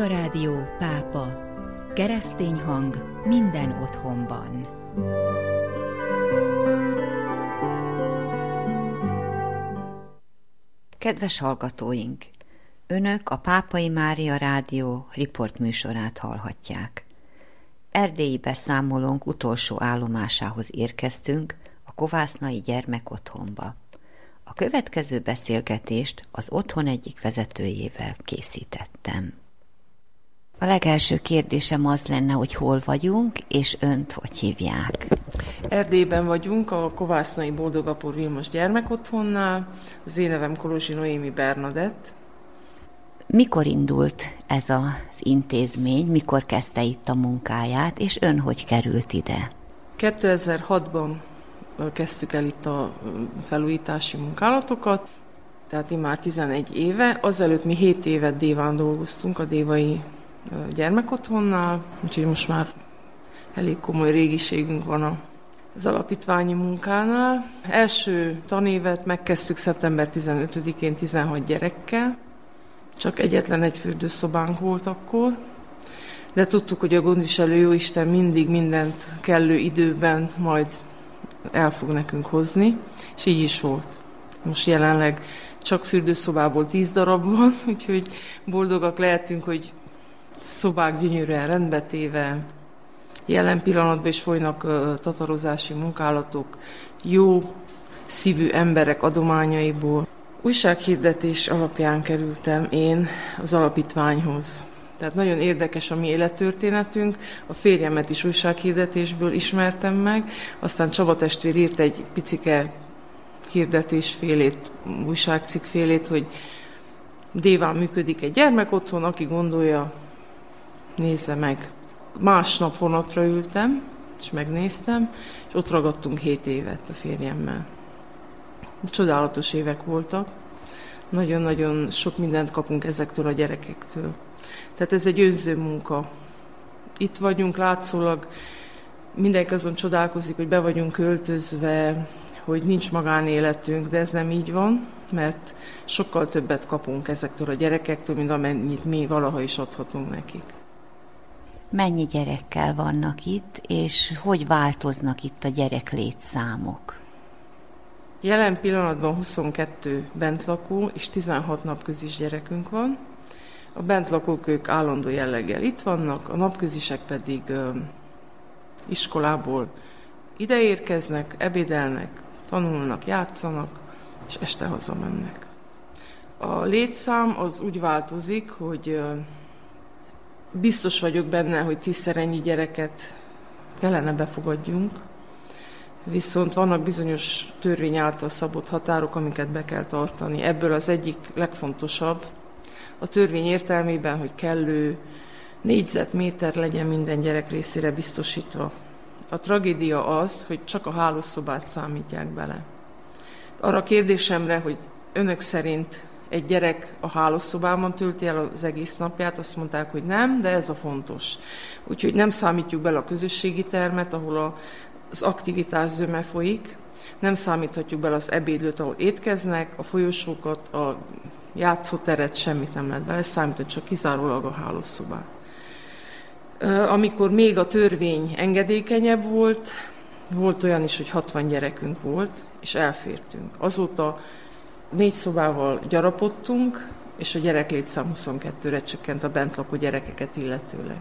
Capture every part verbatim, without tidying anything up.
Mária Rádió Pápa. Keresztény hang minden otthonban. Kedves hallgatóink! Önök a Pápai Mária Rádió riportműsorát hallhatják. Erdélyi beszámolónk utolsó állomásához érkeztünk, a Kovásznai Gyermekotthonba. A következő beszélgetést az otthon egyik vezetőjével készítettem. A legelső kérdésem az lenne, hogy hol vagyunk, és önt hogy hívják? Erdélyben vagyunk, a Kovásznai Boldog-Apor Vilmos Gyermekotthonnál. Az én nevem Kolozsi Noémi Bernadett. Mikor indult ez az intézmény, mikor kezdte itt a munkáját, és ön hogy került ide? kétezer-hatban kezdtük el itt a felújítási munkálatokat, tehát én már tizenegy éve. Azelőtt mi hét évet Déván dolgoztunk, a Dévai Gyermekotthonnál, úgyhogy most már elég komoly régiségünk van az alapítványi munkánál. Első tanévet megkezdtük szeptember tizenötödikén tizenhat gyerekkel, csak egyetlen egy fürdőszobánk volt akkor, de tudtuk, hogy a gondviselő Jóisten mindig mindent kellő időben majd el fog nekünk hozni, és így is volt. Most jelenleg csak fürdőszobából tíz darab van, úgyhogy boldogak lehetünk, hogy szobák gyönyörűen rendbetéve, jelen pillanatban is folynak uh, tatarozási munkálatok, jó szívű emberek adományaiból. Újsághirdetés alapján kerültem én az alapítványhoz. Tehát nagyon érdekes a mi élettörténetünk. A férjemet is újsághirdetésből ismertem meg, aztán Csaba testvér írt egy picike hirdetésfélét, újságcikkfélét, hogy Déván működik egy gyermekotthon, aki gondolja, nézze meg. Másnap vonatra ültem, és megnéztem, és ott ragadtunk hét évet a férjemmel. Csodálatos évek voltak. Nagyon-nagyon sok mindent kapunk ezektől a gyerekektől. Tehát ez egy önző munka. Itt vagyunk látszólag, mindenki azon csodálkozik, hogy be vagyunk költözve, hogy nincs magánéletünk, de ez nem így van, mert sokkal többet kapunk ezektől a gyerekektől, mint amennyit mi valaha is adhatunk nekik. Mennyi gyerekkel vannak itt, és hogy változnak itt a gyereklétszámok? Jelen pillanatban huszonkettő bentlakó és tizenhat napközis gyerekünk van. A bentlakók ők állandó jelleggel itt vannak, a napközisek pedig ö, iskolából ide érkeznek, ebédelnek, tanulnak, játszanak, és este hazamennek. A létszám az úgy változik, hogy ö, biztos vagyok benne, hogy tízszer ennyi gyereket kellene befogadjunk, viszont vannak bizonyos törvény által szabott határok, amiket be kell tartani. Ebből az egyik legfontosabb a törvény értelmében, hogy kellő négyzetméter legyen minden gyerek részére biztosítva. A tragédia az, hogy csak a hálószobát számítják bele. Arra a kérdésemre, hogy önök szerint egy gyerek a hálószobában tölti el az egész napját, azt mondták, hogy nem, de ez a fontos. Úgyhogy nem számítjuk bele a közösségi termet, ahol a, az aktivitás zöme folyik, nem számíthatjuk bele az ebédlőt, ahol étkeznek, a folyosókat, a játszóteret, semmit nem lehet bele, számítani csak kizárólag a hálószobát. Amikor még a törvény engedékenyebb volt, volt olyan is, hogy hatvan gyerekünk volt, és elfértünk. Azóta négy szobával gyarapodtunk, és a gyereklétszám huszonkettőre csökkent a bent lakó gyerekeket illetőleg.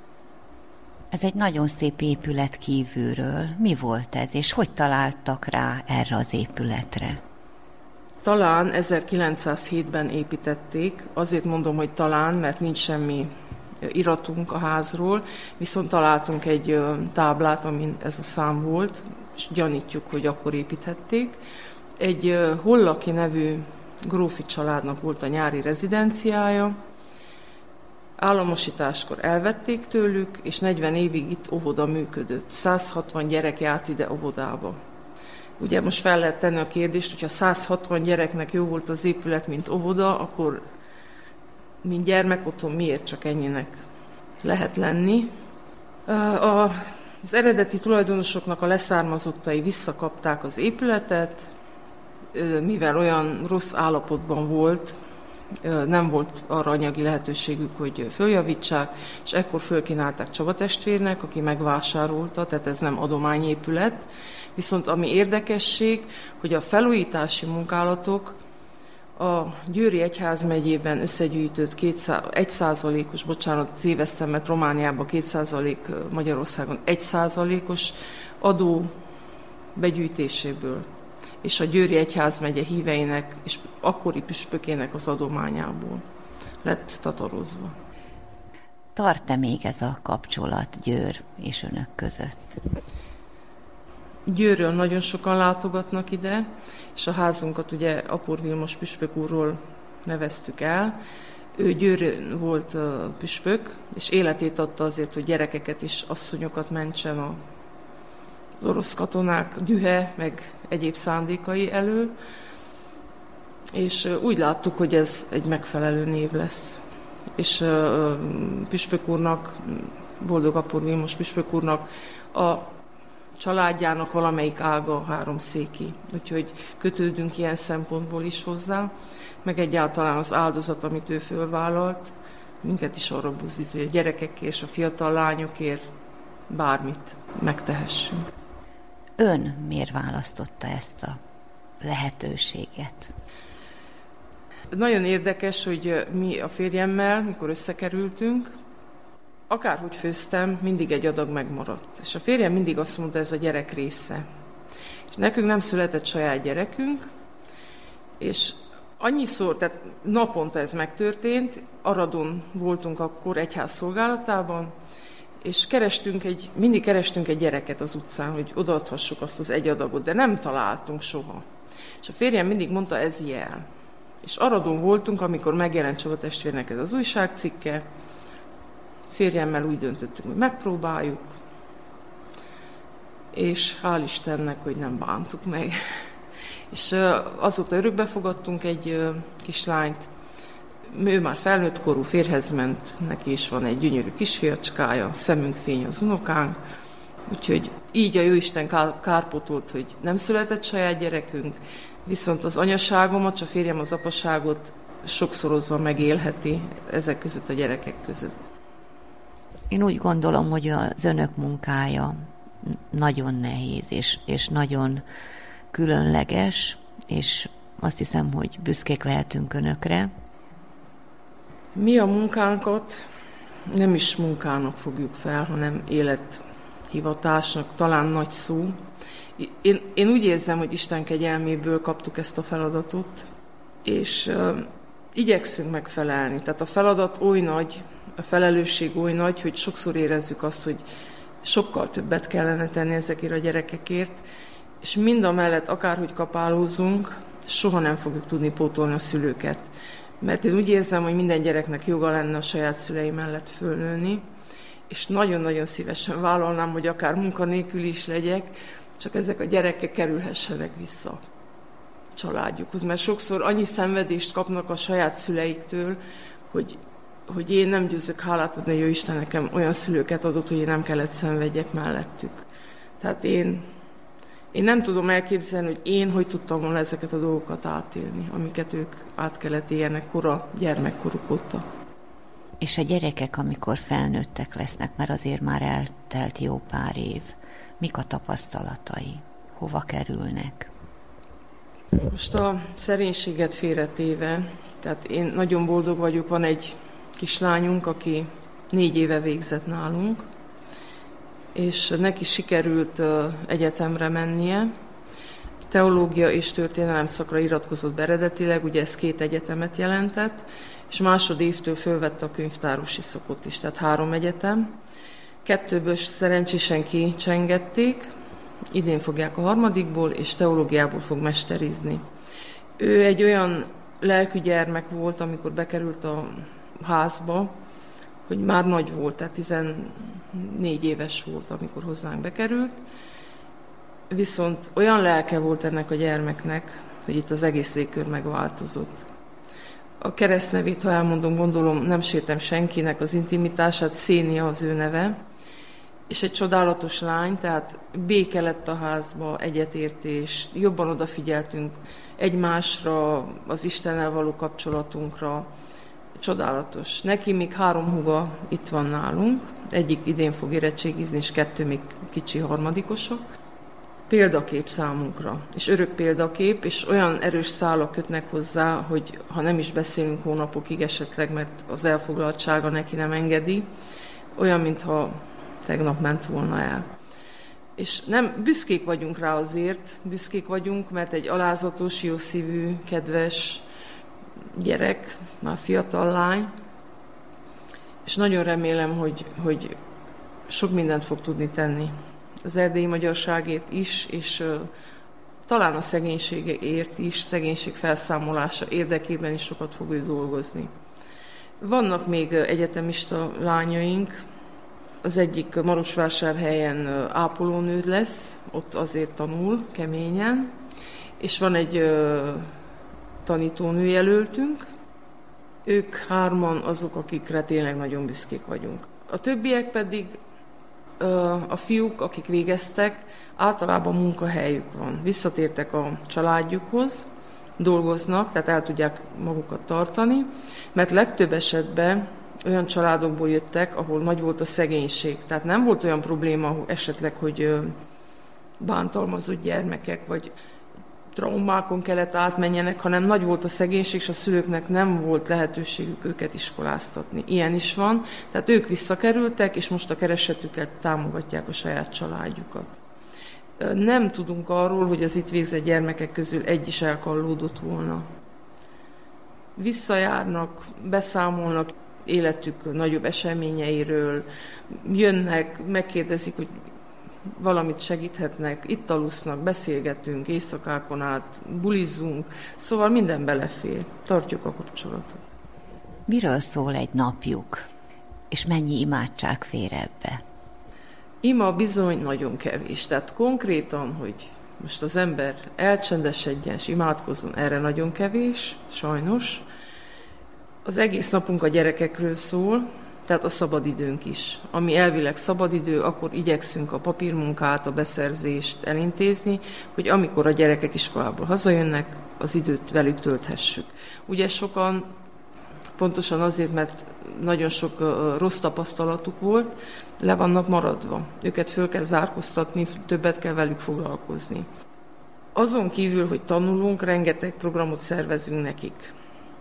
Ez egy nagyon szép épület kívülről. Mi volt ez, és hogy találtak rá erre az épületre? Talán ezerkilencszázhétben építették, azért mondom, hogy talán, mert nincs semmi iratunk a házról, viszont találtunk egy táblát, amin ez a szám volt, és gyanítjuk, hogy akkor építhették. Egy Hollaki nevű grófi családnak volt a nyári rezidenciája, államosításkor elvették tőlük, és negyven évig itt óvoda működött. száz hatvan gyerek járt ide óvodába. Ugye most fel lehet tenni a kérdést, hogyha száz hatvan gyereknek jó volt az épület, mint óvoda, akkor mint gyermekotthon miért csak ennyinek lehet lenni. Az eredeti tulajdonosoknak a leszármazottai visszakapták az épületet, mivel olyan rossz állapotban volt, nem volt arra anyagi lehetőségük, hogy följavítsák, és ekkor fölkínálták Csaba testvérnek, aki megvásárolta, tehát ez nem adományépület. Viszont ami érdekesség, hogy a felújítási munkálatok a Győri Egyházmegyében összegyűjtött egy százalékos, bocsánat, téveztem, mert Romániában két százalék, Magyarországon egy százalékos adó begyűjtéséből, és a Győri Egyházmegye híveinek és akkori püspökének az adományából lett tatarozva. Tart-e még ez a kapcsolat Győr és önök között? Győrről nagyon sokan látogatnak ide, és a házunkat ugye Apor Vilmos püspök úrról neveztük el. Ő Győrön volt püspök, és életét adta azért, hogy gyerekeket és asszonyokat mentsen az orosz katonák dühe, meg egyéb szándékai elől. És úgy láttuk, hogy ez egy megfelelő név lesz. És püspök úrnak, Boldog Apor Vilmos püspök úrnak a családjának valamelyik ága háromszéki. Úgyhogy kötődünk ilyen szempontból is hozzá, meg egyáltalán az áldozat, amit ő fölvállalt, minket is arra buzdít, hogy a gyerekekért és a fiatal lányokért bármit megtehessünk. Ön miért választotta ezt a lehetőséget? Nagyon érdekes, hogy mi a férjemmel, mikor összekerültünk, akárhogy főztem, mindig egy adag megmaradt. És a férjem mindig azt mondta, ez a gyerek része. És nekünk nem született saját gyerekünk, és annyiszor, tehát naponta ez megtörtént, Aradon voltunk akkor egyház szolgálatában, és kerestünk egy, mindig kerestünk egy gyereket az utcán, hogy odaadhassuk azt az egy adagot, de nem találtunk soha. És a férjem mindig mondta, ez jel. És Aradon voltunk, amikor megjelent Csaba testvérnek ez az újságcikke, férjemmel úgy döntöttünk, hogy megpróbáljuk, és hál' Istennek, hogy nem bántuk meg. És azóta örökbe fogadtunk egy kislányt, ő már felnőtt korú, férjhez ment, neki is van egy gyönyörű kisfiacskája, szemünk fény az unokánk, úgyhogy így a Jóisten kárpótolt, hogy nem született saját gyerekünk, viszont az anyaságomat, a férjem az apaságot sokszorozva megélheti ezek között a gyerekek között. Én úgy gondolom, hogy az önök munkája nagyon nehéz, és, és nagyon különleges, és azt hiszem, hogy büszkék lehetünk önökre. Mi a munkánkat nem is munkának fogjuk fel, hanem élethivatásnak, talán nagy szó. Én, én úgy érzem, hogy Isten kegyelméből kaptuk ezt a feladatot, és uh, igyekszünk megfelelni. Tehát a feladat oly nagy, a felelősség oly nagy, hogy sokszor érezzük azt, hogy sokkal többet kellene tenni ezekért a gyerekekért, és mind a mellett akárhogy kapálózunk, soha nem fogjuk tudni pótolni a szülőket. Mert én úgy érzem, hogy minden gyereknek joga lenne a saját szülei mellett fölnőni, és nagyon-nagyon szívesen vállalnám, hogy akár munkanélkül is legyek, csak ezek a gyerekek kerülhessenek vissza a családjukhoz. Mert sokszor annyi szenvedést kapnak a saját szüleiktől, hogy, hogy én nem győzök hálát adni, hogy jó Isten nekem olyan szülőket adott, hogy én nem kellett szenvedjek mellettük. Tehát én, én nem tudom elképzelni, hogy én hogy tudtam volna ezeket a dolgokat átélni, amiket ők át kellett éljenek kora, gyermekkoruk óta. És a gyerekek, amikor felnőttek lesznek, mert azért már eltelt jó pár év, mik a tapasztalatai? Hova kerülnek? Most a szerénységet félretéve, tehát én nagyon boldog vagyok, van egy kislányunk, aki négy éve végzett nálunk, és neki sikerült egyetemre mennie. Teológia és történelem szakra iratkozott be eredetileg, ugye ez két egyetemet jelentett, és másodévtől fölvette a könyvtárosi szakot is, tehát három egyetem. Kettőből szerencsésen kicsengették, idén fogják a harmadikból, és teológiából fog mesterizni. Ő egy olyan lelkű gyermek volt, amikor bekerült a házba, hogy már nagy volt, tehát tizennégy éves volt, amikor hozzánk bekerült. Viszont olyan lelke volt ennek a gyermeknek, hogy itt az egész légkör megváltozott. A keresztnevét, ha elmondom, gondolom, nem sértem senkinek az intimitását, Szénia az ő neve, és egy csodálatos lány, tehát béke lett a házba, egyetértés, jobban odafigyeltünk egymásra, az Istennel való kapcsolatunkra. Csodálatos. Neki még három húga itt van nálunk, egyik idén fog érettségizni, és kettő még kicsi harmadikosok. Példakép számunkra, és örök példakép, és olyan erős szálak kötnek hozzá, hogy ha nem is beszélünk hónapokig esetleg, mert az elfoglaltsága neki nem engedi, olyan, mintha tegnap ment volna el. És nem büszkék vagyunk rá azért, büszkék vagyunk, mert egy alázatos, jószívű, kedves gyerek, már fiatal lány, és nagyon remélem, hogy, hogy sok mindent fog tudni tenni. Az erdélyi magyarságért is, és uh, talán a szegénységért is, szegénység felszámolása érdekében is sokat fog ő dolgozni. Vannak még egyetemista lányaink, az egyik Marosvásárhelyen ápolónő lesz, ott azért tanul keményen, és van egy uh, tanítónő jelöltünk, ők hárman azok, akikre tényleg nagyon büszkék vagyunk. A többiek pedig a fiúk, akik végeztek, általában munkahelyük van. Visszatértek a családjukhoz, dolgoznak, tehát el tudják magukat tartani, mert legtöbb esetben olyan családokból jöttek, ahol nagy volt a szegénység. Tehát nem volt olyan probléma esetleg, hogy bántalmazott gyermekek, vagy traumákon kellett átmenjenek, hanem nagy volt a szegénység, és a szülőknek nem volt lehetőségük őket iskoláztatni. Ilyen is van. Tehát ők visszakerültek, és most a keresetüket támogatják a saját családjukat. Nem tudunk arról, hogy az itt végzett gyermekek közül egy is elkallódott volna. Visszajárnak, beszámolnak életük nagyobb eseményeiről, jönnek, megkérdezik, hogy valamit segíthetnek, itt alusznak, beszélgetünk, éjszakákon át, bulizunk, szóval minden belefér, tartjuk a kapcsolatot. Miről szól egy napjuk, és mennyi imádság fér ebbe? Ima bizony nagyon kevés, tehát konkrétan, hogy most az ember elcsendesedjen és imádkozzon, erre nagyon kevés, sajnos. Az egész napunk a gyerekekről szól, tehát a szabadidőnk is. Ami elvileg szabadidő, akkor igyekszünk a papírmunkát, a beszerzést elintézni, hogy amikor a gyerekek iskolából hazajönnek, az időt velük tölthessük. Ugye sokan, pontosan azért, mert nagyon sok uh, rossz tapasztalatuk volt, le vannak maradva. Őket föl kell zárkóztatni, többet kell velük foglalkozni. Azon kívül, hogy tanulunk, rengeteg programot szervezünk nekik.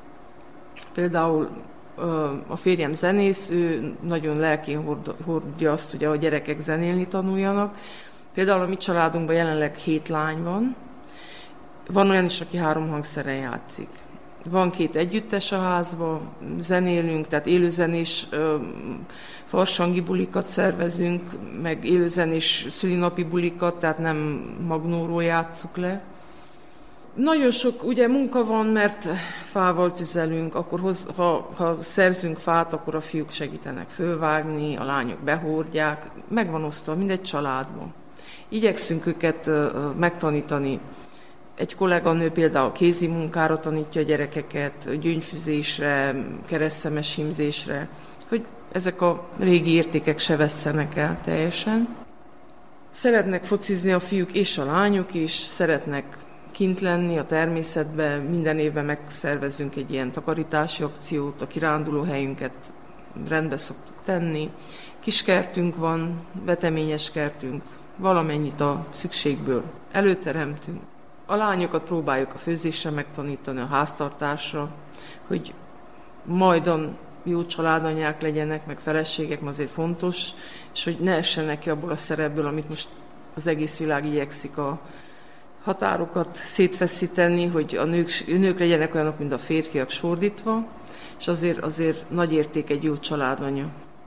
Például a férjem zenész, ő nagyon lelkén hordja azt, hogy a gyerekek zenélni tanuljanak. Például a mi családunkban jelenleg hét lány van. Van olyan is, aki három hangszeren játszik. Van két együttes a házban, zenélünk, tehát élőzenés farsangi bulikat szervezünk, meg élőzenés szülinapi bulikat, tehát nem magnóról játsszuk le. Nagyon sok ugye munka van, mert fával tüzelünk, akkor hoz, ha, ha szerzünk fát, akkor a fiúk segítenek fölvágni, a lányok behordják, megvan osztva mindegy családban. Igyekszünk őket megtanítani. Egy kolléganő például kézi munkára tanítja a gyerekeket, gyöngyfüzésre, keresztszemes hímzésre, hogy ezek a régi értékek se vesszenek el teljesen. Szeretnek focizni a fiúk és a lányok is, szeretnek kint lenni a természetben, minden évben megszervezünk egy ilyen takarítási akciót, a kiránduló helyünket rendbe szoktuk tenni. Kiskertünk van, veteményes kertünk, valamennyit a szükségből előteremtünk. A lányokat próbáljuk a főzésre megtanítani, a háztartásra, hogy majdan jó családanyák legyenek, meg feleségek, azért fontos, és hogy ne essenek ki abból a szerepből, amit most az egész világ igyekszik a határokat szétfeszíteni, hogy a nők, nők legyenek olyanok, mint a férfiak, fordítva, és azért, azért nagy érték egy jó családanya.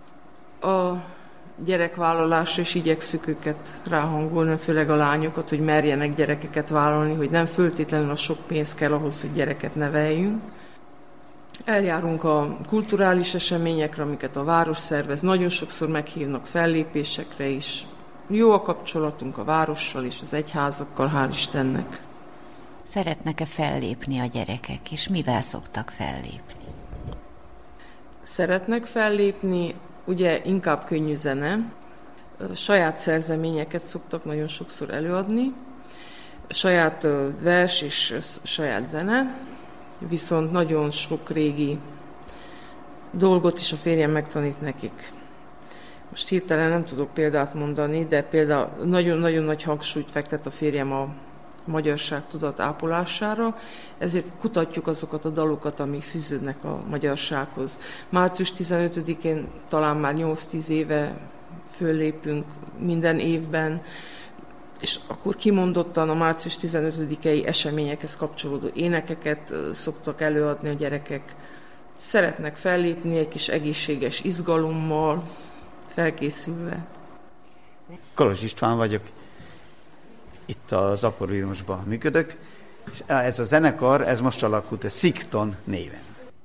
A gyerekvállalásra is igyekszük őket ráhangolni, főleg a lányokat, hogy merjenek gyerekeket vállalni, hogy nem föltétlenül a sok pénz kell ahhoz, hogy gyereket neveljünk. Eljárunk a kulturális eseményekre, amiket a város szervez, nagyon sokszor meghívnak fellépésekre is. Jó a kapcsolatunk a várossal és az egyházakkal, hál' Istennek. Szeretnek-e fellépni a gyerekek, és mivel szoktak fellépni? Szeretnek fellépni, ugye inkább könnyű zene. Saját szerzeményeket szoktak nagyon sokszor előadni, saját vers és saját zene, viszont nagyon sok régi dolgot is a férjem megtanít nekik. Most hirtelen nem tudok példát mondani, de például nagyon-nagyon nagy hangsúlyt fektet a férjem a magyarság tudat ápolására, ezért kutatjuk azokat a dalokat, amik fűződnek a magyarsághoz. március tizenötödikén talán már nyolc-tíz éve föllépünk minden évben, és akkor kimondottan a március tizenötödikei eseményekhez kapcsolódó énekeket szoktak előadni a gyerekek. Szeretnek fellépni egy kis egészséges izgalommal, felkészülve. Kolozs István vagyok, itt az Aporiumosban működök, és ez a zenekar, ez most alakult a Szikton néven.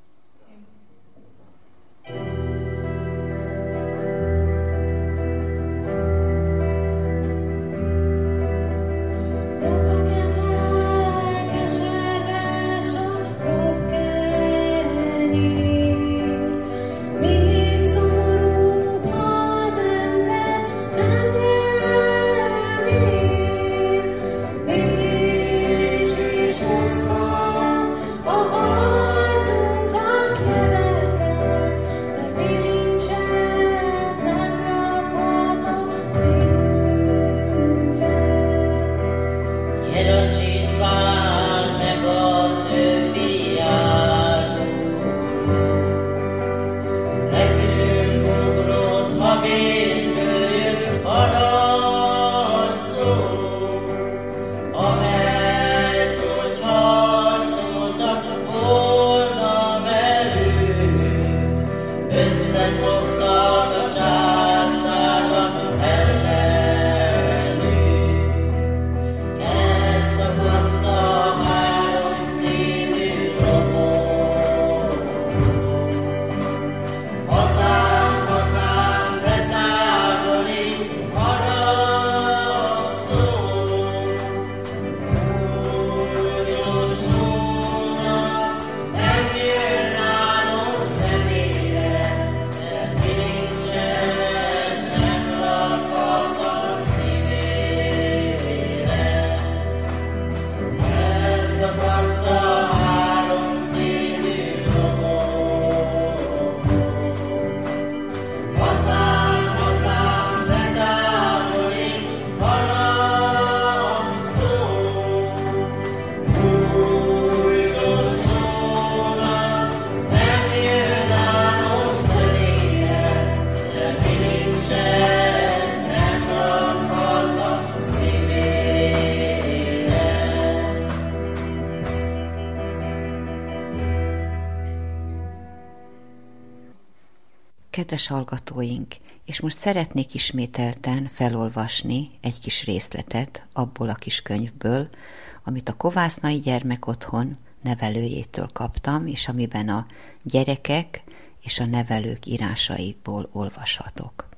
Kedves hallgatóink, és most szeretnék ismételten felolvasni egy kis részletet abból a kis könyvből, amit a Kovásznai Gyermekotthon nevelőjétől kaptam, és amiben a gyerekek és a nevelők írásaiból olvashatok.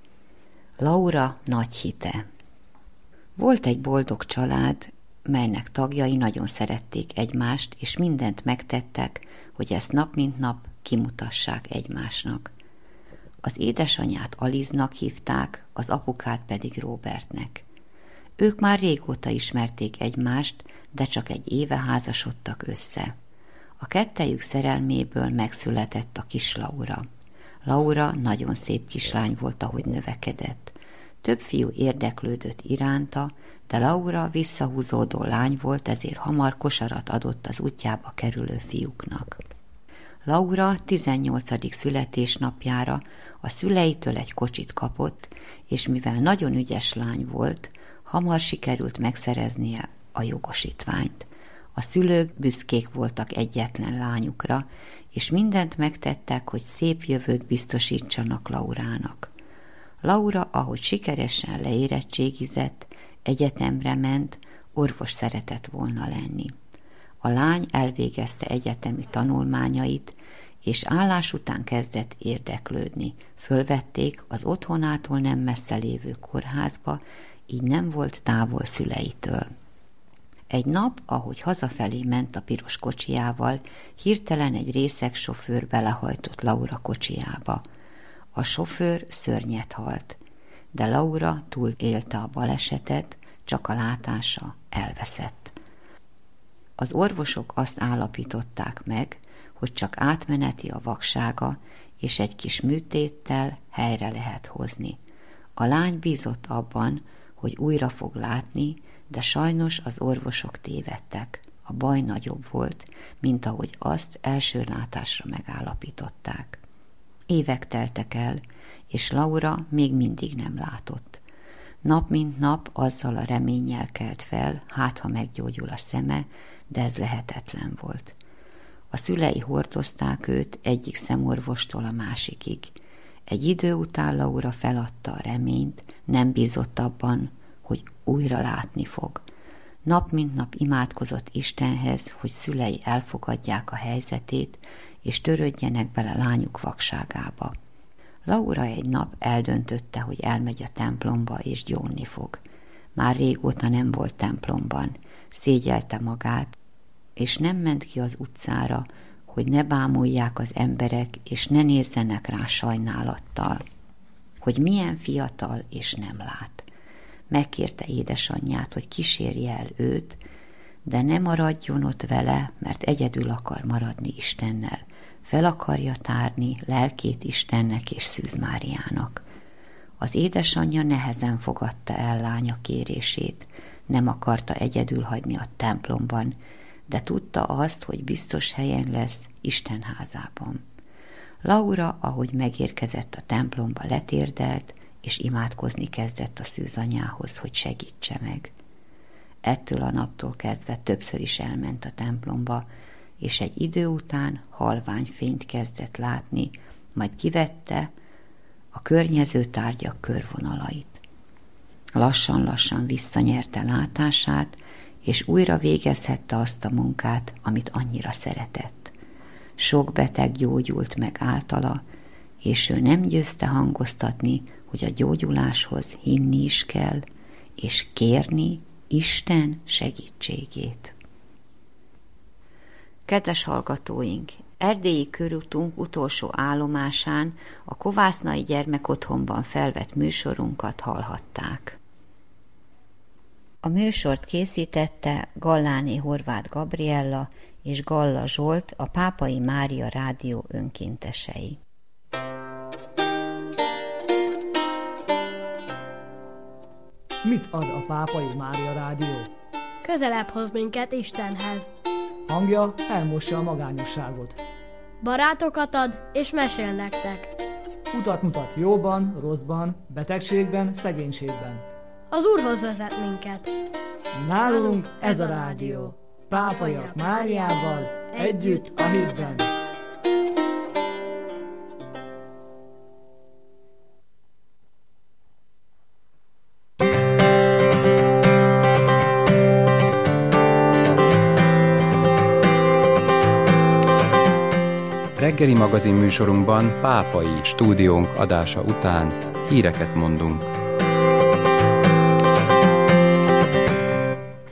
Laura nagy hite. Volt egy boldog család, melynek tagjai nagyon szerették egymást, és mindent megtettek, hogy ezt nap mint nap kimutassák egymásnak. Az édesanyját Aliznak hívták, az apukát pedig Robertnek. Ők már régóta ismerték egymást, de csak egy éve házasodtak össze. A kettejük szerelméből megszületett a kis Laura. Laura nagyon szép kislány volt, ahogy növekedett. Több fiú érdeklődött iránta, de Laura visszahúzódó lány volt, ezért hamar kosarat adott az útjába kerülő fiúknak. Laura tizennyolcadik születésnapjára a szüleitől egy kocsit kapott, és mivel nagyon ügyes lány volt, hamar sikerült megszereznie a jogosítványt. A szülők büszkék voltak egyetlen lányukra, és mindent megtettek, hogy szép jövőt biztosítsanak Laurának. Laura, ahogy sikeresen leérettségizett, egyetemre ment, orvos szeretett volna lenni. A lány elvégezte egyetemi tanulmányait, és állás után kezdett érdeklődni. Fölvették az otthonától nem messze lévő kórházba, így nem volt távol szüleitől. Egy nap, ahogy hazafelé ment a piros kocsijával, hirtelen egy részeg sofőr belehajtott Laura kocsijába. A sofőr szörnyet halt. de Laura túl élte a balesetet, csak a látása elveszett. Az orvosok azt állapították meg, hogy csak átmeneti a vaksága, és egy kis műtéttel helyre lehet hozni. A lány bízott abban, hogy újra fog látni, de sajnos az orvosok tévedtek. A baj nagyobb volt, mint ahogy azt első látásra megállapították. Évek teltek el, és Laura még mindig nem látott. Nap mint nap azzal a reménnyel kelt fel, hát ha meggyógyul a szeme, de ez lehetetlen volt. A szülei hordozták őt egyik szemorvostól a másikig. Egy idő után Laura feladta a reményt, nem bízott abban, hogy újra látni fog. Nap mint nap imádkozott Istenhez, hogy szülei elfogadják a helyzetét, és törődjenek bele lányuk vakságába. Laura egy nap eldöntötte, hogy elmegy a templomba és gyónni fog. Már régóta nem volt templomban, szégyelte magát, és nem ment ki az utcára, hogy ne bámulják az emberek, és ne nézzenek rá sajnálattal, hogy milyen fiatal és nem lát. Megkérte édesanyját, hogy kísérje el őt, de ne maradjon ott vele, mert egyedül akar maradni Istennel. Fel akarja tárni lelkét Istennek és Szűz Máriának. Az édesanyja nehezen fogadta el lánya kérését, nem akarta egyedül hagyni a templomban, de tudta azt, hogy biztos helyen lesz Isten házában. Laura, ahogy megérkezett a templomba, letérdelt, és imádkozni kezdett a szűzanyához, hogy segítse meg. Ettől a naptól kezdve többször is elment a templomba, és egy idő után halvány fényt kezdett látni, majd kivette a környező tárgyak körvonalait. Lassan-lassan visszanyerte látását, és újra végezhette azt a munkát, amit annyira szeretett. Sok beteg gyógyult meg általa, és ő nem győzte hangoztatni, hogy a gyógyuláshoz hinni is kell, és kérni Isten segítségét. Kedves hallgatóink! Erdélyi körutunk utolsó állomásán a Kovásznai Gyermekotthonban felvett műsorunkat hallhatták. A műsort készítette Galláné Horváth Gabriella és Galla Zsolt, a Pápai Mária Rádió önkéntesei. Mit ad a Pápai Mária Rádió? Közelebb hoz minket Istenhez. Hangja elmossa a magányosságot. Barátokat ad és mesél nektek. Utat mutat jóban, rosszban, betegségben, szegénységben. Az Úrhoz vezet minket. Nálunk ez a rádió. Pápaiak Máriával együtt a hitben. Reggeli magazin műsorunkban pápai stúdiónk adása után híreket mondunk.